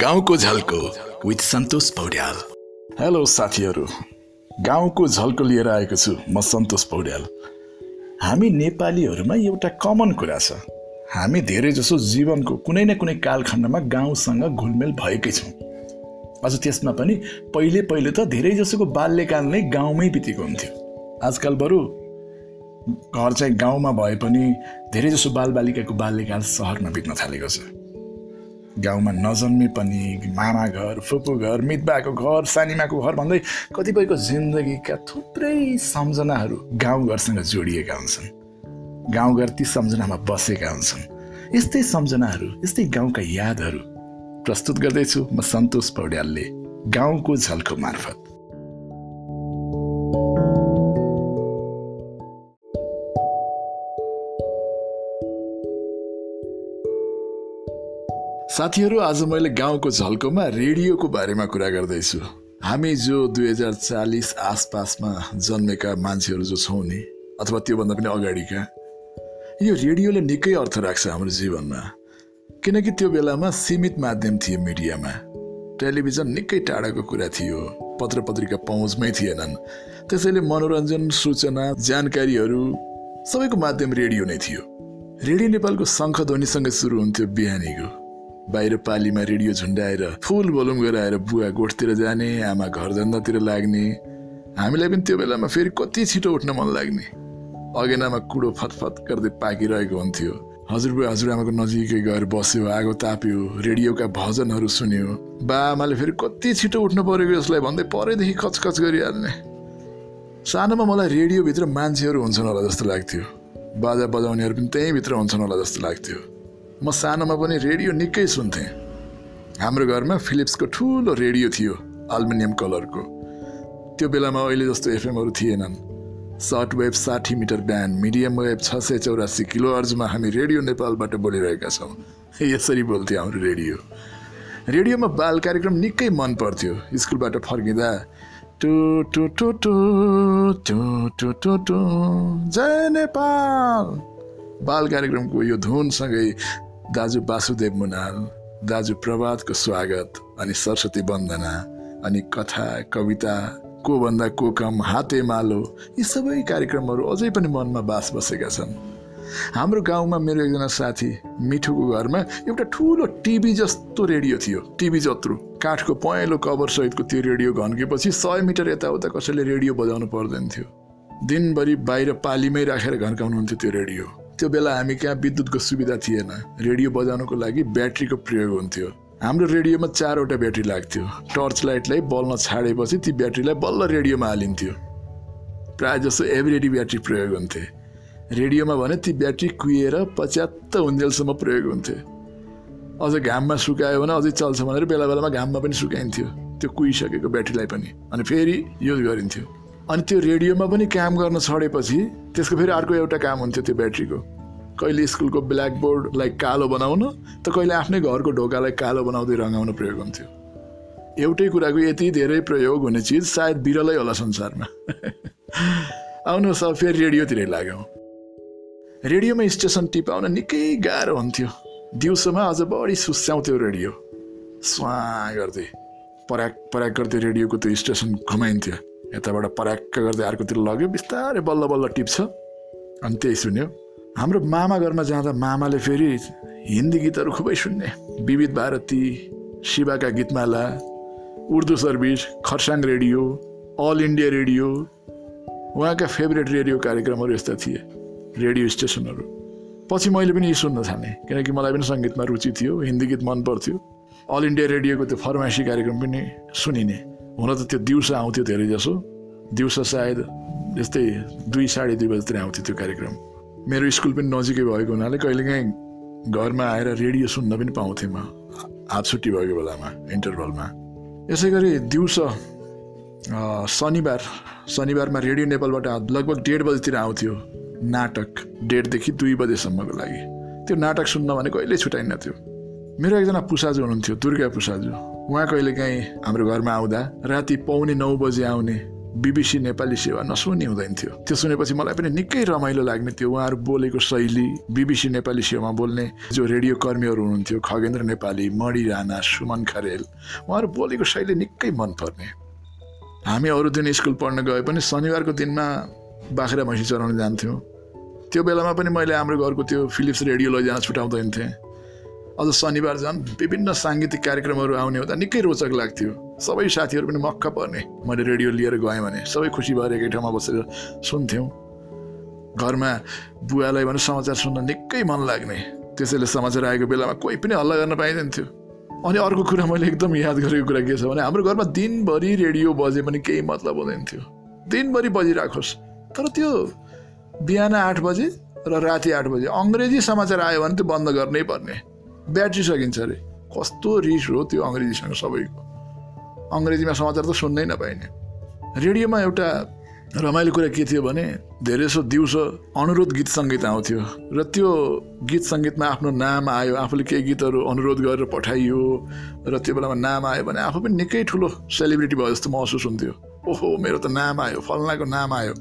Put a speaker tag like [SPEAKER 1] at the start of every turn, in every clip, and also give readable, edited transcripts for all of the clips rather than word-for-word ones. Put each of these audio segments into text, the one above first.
[SPEAKER 1] गाउँको झल्को with Santosh Paudyal.
[SPEAKER 2] Hello साथीहरू, गाउँको झल्को लिएर आएको छु म सन्तोष पौड्याल। हामी नेपालीहरूमा एउटा कमन कुरा छ, हामी धेरै जसो जीवनको कुनै न कुनै कालखण्डमा गाउँसँग घुलमेल भएकै छौँ। अझ त्यसमा पनि पहिले त धेरै जसोको बाल्यकाल नै गाउँमै बितेको हुन्थ्यो। आजकल बरु घर चाहिँ गाउँमा भए पनि धेरै जसो बालबालिकाको बाल्यकाल सहरमा बित्न थालेको छ। गाउँमा नजन्मे पनि मामा घर, फुपू घर, मितबाको घर, सानीमाको घर भन्दै कतिपयको जिन्दगीका थुप्रै सम्झनाहरू गाउँघरसँग जोडिएका हुन्छन्। गाउँघर ती सम्झनामा बसेका हुन्छन्। यस्तै सम्झनाहरू, यस्तै गाउँका यादहरू प्रस्तुत गर्दैछु म सन्तोष पौड्यालले गाउँको झल्को मार्फत। साथीहरू, आज मैले गाउँको झल्कोमा रेडियोको बारेमा कुरा गर्दैछु। हामी जो 2040 आसपासमा जन्मेका मान्छेहरू जो छौँ नि, अथवा त्योभन्दा पनि अगाडिका, यो रेडियोले निकै अर्थ राख्छ हाम्रो जीवनमा। किनकि त्यो बेलामा सीमित माध्यम थिए मिडियामा। टेलिभिजन निकै टाढाको कुरा थियो, पत्र पत्रिका पहुँचमै थिएनन्। त्यसैले मनोरञ्जन, सूचना, जानकारीहरू सबैको माध्यम रेडियो नै थियो। रेडियो नेपालको शङ्खध्वनिसँग सुरु हुन्थ्यो बिहानीको। बाहिर पालीमा रेडियो झुन्डाएर फुल भोल्युम गराएर बुवा गोठतिर जाने, आमा घर धन्दातिर लाग्ने। हामीलाई पनि त्यो बेलामा फेरि कति छिटो उठ्न मन लाग्ने। अगेनामा कुडो फतफत गर्दै पाकिरहेको हुन्थ्यो। हजुरबुवा हजुरआमाको नजिकै गएर बस्यो, आगो ताप्यो, रेडियोका भजनहरू सुन्यो। बाआमाले फेरि कति छिटो उठ्नु परेको यसलाई भन्दै परैदेखि खचखच गरिहाल्ने। सानोमा मलाई रेडियोभित्र मान्छेहरू हुन्छन् होला जस्तो लाग्थ्यो। बाजा बजाउनेहरू पनि त्यहीँभित्र हुन्छन् होला जस्तो लाग्थ्यो। म सानोमा पनि रेडियो निकै सुन्थेँ। हाम्रो घरमा फिलिप्सको ठुलो रेडियो थियो, एल्युमिनियम कलरको। त्यो बेलामा अहिले जस्तो एफएमहरू थिएनन्। Short wave 60 meter band, medium wave 684 kilo हर्जमा हामी रेडियो नेपालबाट बोलिरहेका छौँ। यसरी बोल्थ्यो हाम्रो रेडियो। रेडियोमा बाल कार्यक्रम निकै मन पर्थ्यो। स्कुलबाट फर्किँदा टु टु टु टु टु टु टु टु जय नेपाल बाल कार्यक्रमको यो धुनसँगै दाजु वासुदेव मुनाल, दाजु प्रभातको स्वागत, अनि सरस्वती वन्दना, अनि कथा, कविता, को भन्दा को कम, हाते मालो, यी सबै कार्यक्रमहरू अझै पनि मनमा बास बसेका छन्। हाम्रो गाउँमा मेरो एकजना साथी मिठुको घरमा एउटा ठुलो टिभी जस्तो रेडियो थियो। टिभी जत्रो काठको पहेँलो कभर सहितको त्यो रेडियो घन्केपछि 100 मिटर यताउता कसैले रेडियो बजाउनु पर्दैन थियो। दिनभरि बाहिर पालीमै राखेर घन्काउनुहुन्थ्यो त्यो रेडियो। त्यो बेला हामी कहाँ विद्युतको सुविधा थिएन। रेडियो बजाउनको लागि ब्याट्रीको प्रयोग हुन्थ्यो। हाम्रो रेडियोमा 4वटा ब्याट्री लाग्थ्यो। टर्च लाइटलाई बल्न छाडेपछि ती ब्याट्रीलाई बल्ल रेडियोमा हालिन्थ्यो। प्रायः जसो एभरेडी ब्याट्री प्रयोग हुन्थे। रेडियोमा भने ती ब्याट्री कुहिएर 75 हुन्जेलसम्म प्रयोग हुन्थे। अझ घाममा सुकायो भने अझै चल्छ भनेर बेला बेलामा घाममा पनि सुकाइन्थ्यो त्यो कुहिसकेको ब्याट्रीलाई पनि, अनि फेरि युज गरिन्थ्यो। अनि त्यो रेडियोमा पनि काम गर्न छोडेपछि त्यसको फेरि अर्को एउटा काम हुन्थ्यो त्यो ब्याट्रीको। कहिले स्कुलको ब्ल्याकबोर्डलाई कालो बनाउन, त कहिले आफ्नै घरको ढोकालाई कालो बनाउँदै रङ्गाउन प्रयोग हुन्थ्यो। एउटै कुराको यति धेरै प्रयोग हुने चिज सायद बिरलै होला संसारमा। आउनुहोस् अब फेरि रेडियोतिरै लाग्यौँ। रेडियोमा स्टेसन टिपाउन निकै गाह्रो हुन्थ्यो। दिउँसोमा अझ बढी सुस्याउँथ्यो रेडियो। स्वाँ गर्दै पराक पराक गर्दै रेडियोको त्यो स्टेसन घुमाइन्थ्यो। यताबाट पराक्क गर्दै अर्कोतिर लग्यो, बिस्तारै बल्ल बल्ल टिप्छ, अनि त्यही सुन्यो। हाम्रो मामा घरमा जाँदा मामाले फेरि हिन्दी गीतहरू खुबै सुन्ने। विविध भारती, शिवाका Geetmala, Urdu service, Kurseong radio, All India Radio, उहाँका फेभरेट रेडियो कार्यक्रमहरू यस्ता थिए, रेडियो स्टेसनहरू। पछि मैले पनि यी सुन्न थालेँ, किनकि मलाई पनि सङ्गीतमा रुचि थियो, हिन्दी गीत मन पर्थ्यो। अल इन्डिया रेडियोको त्यो फरमाइसी कार्यक्रम पनि सुनिने। हुन त त्यो दिउँसो आउँथ्यो धेरै जसो। दिउँसो सायद यस्तै 2-2:30 बजीतिर आउँथ्यो त्यो कार्यक्रम। मेरो स्कुल पनि नजिकै भएको हुनाले कहिलेकाहीँ घरमा आएर रेडियो सुन्न पनि पाउँथेँ म, हाफ छुट्टी भएको बेलामा, इन्टरभलमा। यसै गरी दिउँसो शनिबारमा रेडियो नेपालबाट लगभग 1:30 बजीतिर आउँथ्यो नाटक, 1:30 देखि 2 बजेसम्मको लागि। त्यो नाटक सुन्न भने कहिल्यै छुटाइन्न थियो। मेरो एकजना पुसाजु हुनुहुन्थ्यो, दुर्गा पुसाजु। उहाँ कहिलेकाहीँ हाम्रो घरमा आउँदा राति 8:45 बजे आउने, BBC नेपाली सेवा नसुन्ने हुँदैन थियो। त्यो सुनेपछि मलाई पनि निकै रमाइलो लाग्ने थियो। उहाँहरू बोलेको शैली, BBC नेपाली सेवामा बोल्ने जो रेडियो कर्मीहरू हुनुहुन्थ्यो, खगेन्द्र नेपाली, मणि राणा, सुमन खरेल, उहाँहरू बोलेको शैली निकै मनपर्ने। हामी अरू दिन स्कुल पढ्न गए पनि शनिबारको दिनमा बाख्रा भैँसी चराउन जान्थ्यौँ। त्यो बेलामा पनि मैले हाम्रो घरको त्यो फिलिप्स रेडियो लैजान छुटाउँदैन थिएँ। अझ शनिबार झन् विभिन्न साङ्गीतिक कार्यक्रमहरू आउने हुँदा निकै रोचक लाग्थ्यो। सबै साथीहरू पनि मक्क पर्ने। मैले रेडियो लिएर गएँ भने सबै खुसी भएर एकै ठाउँमा बसेर सुन्थ्यौँ। घरमा बुवालाई भने समाचार सुन्न निकै मन लाग्ने। त्यसैले समाचार आएको बेलामा कोही पनि हल्ला गर्न पाइँदैन थियो। अनि अर्को कुरा मैले एकदम याद गरेको कुरा के छ भने हाम्रो घरमा दिनभरि रेडियो बजे पनि केही मतलब हुँदैन थियो। दिनभरि बजिराखोस्, तर त्यो बिहान 8 बजे र राति 8 बजे अङ्ग्रेजी समाचार आयो भने त्यो बन्द गर्नै पर्ने। ब्याट्री सकिन्छ अरे। कस्तो रिस हो त्यो अङ्ग्रेजीसँग सबैको। अङ्ग्रेजीमा समाचार त सुन्नै नपाइने। रेडियोमा एउटा रमाइलो कुरा के थियो भने धेरैसो दिउँसो अनुरोध गीत सङ्गीत आउँथ्यो र त्यो गीत सङ्गीतमा आफ्नो नाम आयो, आफूले केही गीतहरू अनुरोध गरेर पठाइयो र त्यो बेलामा नाम आयो भने आफू पनि निकै ठुलो सेलिब्रिटी भयो जस्तो महसुस हुन्थ्यो। ओहो, मेरो त नाम आयो, फल्नाको नाम आयो।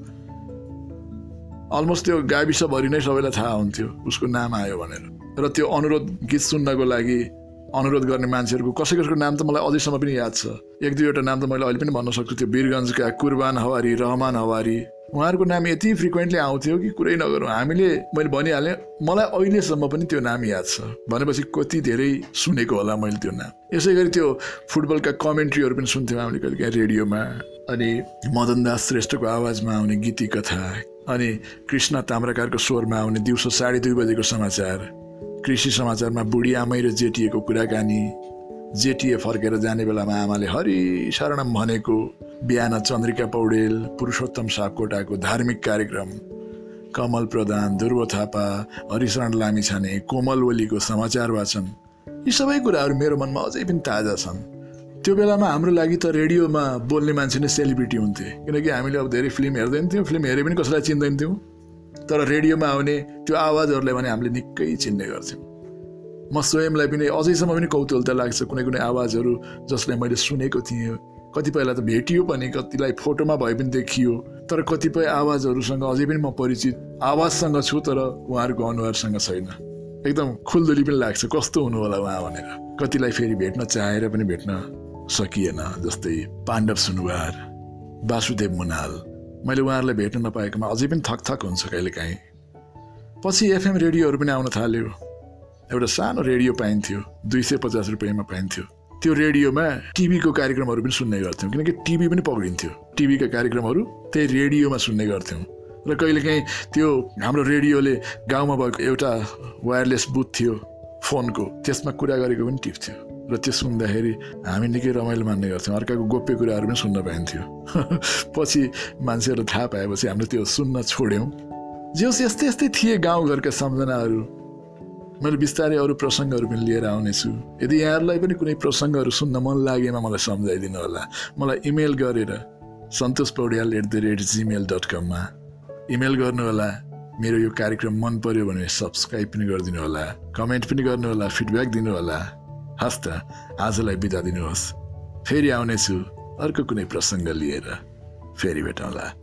[SPEAKER 2] अलमोस्ट त्यो गाविसभरि नै सबैलाई थाहा हुन्थ्यो उसको नाम आयो भनेर। र त्यो अनुरोध गीत सुन्नको लागि अनुरोध गर्ने मान्छेहरूको कसैको नाम त मलाई अझैसम्म पनि याद छ। 1-2वटा नाम त मैले अहिले पनि भन्न सक्छु। त्यो वीरगन्जका कुर्बान हवारी, रहमान हवारी, उहाँहरूको नाम यति फ्रिक्वेन्टली आउँथ्यो कि कुरै नगरौँ। मैले भनिहालेँ, मलाई अहिलेसम्म पनि त्यो नाम याद छ भनेपछि कति धेरै सुनेको होला मैले त्यो नाम। यसै गरी त्यो फुटबलका कमेन्ट्रीहरू पनि सुन्थ्यौँ हामीले कहिले काहीँ रेडियोमा। अनि मदन दास श्रेष्ठको आवाजमा आउने गीती कथा, अनि कृष्ण ताम्राकारको स्वरमा आउने दिउँसो 2:30 बजेको समाचार, कृषि समाचारमा बुढी आमै र जेटिएको कुराकानी, जेटिए फर्केर जाने बेलामा आमाले हरि शरणम भनेको, बिहान चन्द्रिका पौडेल, पुरुषोत्तम सापकोटाको धार्मिक कार्यक्रम, कमल प्रधान, ध्रुव थापा, हरिशरण लामिछाने, कोमल ओलीको समाचार वाचन, यी सबै कुराहरू मेरो मनमा अझै पनि ताजा छन्। त्यो बेलामा हाम्रो लागि त रेडियोमा बोल्ने मान्छे नै सेलिब्रिटी हुन्थे, किनकि हामीले अब धेरै फिल्म हेर्दैन थियौँ, फिल्म हेरे पनि कसैलाई चिन्दैन थियौँ, तर रेडियोमा आउने त्यो आवाजहरूलाई भने हामीले निकै चिन्ने गर्थ्यौँ। म स्वयंलाई पनि अझैसम्म पनि कौतूहलता लाग्छ कुनै कुनै आवाजहरू जसलाई मैले सुनेको थिएँ। कतिपयलाई त भेटियो पनि, कतिलाई फोटोमा भए पनि देखियो, तर कतिपय आवाजहरूसँग अझै पनि म परिचित आवाजसँग छु, तर उहाँहरूको अनुहारसँग छैन। एकदम खुल्दुली पनि लाग्छ कस्तो हुनु होला उहाँ भनेर। कतिलाई फेरि भेट्न चाहेर पनि भेट्न सकिएन, जस्तै पाण्डव सुनुवार, वासुदेव मुनाल। मैले उहाँहरूलाई भेट्न नपाएकोमा अझै पनि थकथक हुन्छ कहिलेकाहीँ। पछि FM रेडियोहरू पनि आउन थाल्यो। एउटा सानो रेडियो पाइन्थ्यो, 250 रुपियाँमा पाइन्थ्यो। त्यो रेडियोमा टिभीको कार्यक्रमहरू पनि सुन्ने गर्थ्यौँ, किनकि टिभी पनि पक्रिन्थ्यो। टिभीका कार्यक्रमहरू त्यही रेडियोमा सुन्ने गर्थ्यौँ। र कहिलेकाहीँ त्यो हाम्रो रेडियोले गाउँमा भएको एउटा वायरलेस बुथ थियो फोनको, त्यसमा कुरा गरेको पनि टिप्थ्यो र त्यो सुन्दाखेरि हामी निकै रमाइलो मान्ने गर्थ्यौँ। अर्काको गोप्य कुराहरू पनि सुन्न पाइन्थ्यो। पछि मान्छेहरू थाहा पाएपछि हामीले त्यो सुन्न छोड्यौँ। जे होस्, यस्तै यस्तै थिए गाउँघरका सम्झनाहरू। मैले बिस्तारै अरू प्रसङ्गहरू पनि लिएर आउनेछु। यदि यहाँहरूलाई पनि कुनै प्रसङ्गहरू सुन्न मन लागेमा मलाई सम्झाइदिनु होला। मलाई इमेल गरेर santoshpaudiyal@gmail.com मा इमेल गर्नुहोला। मेरो यो कार्यक्रम मन पर्यो भने सब्सक्राइब पनि गरिदिनु होला, कमेन्ट पनि गर्नुहोला, फिडब्याक दिनुहोला। हस् त, आजलाई बिदा दिनुहोस्। फेरि आउनेछु अर्को कुनै प्रसङ्ग लिएर। फेरि भेटौँला।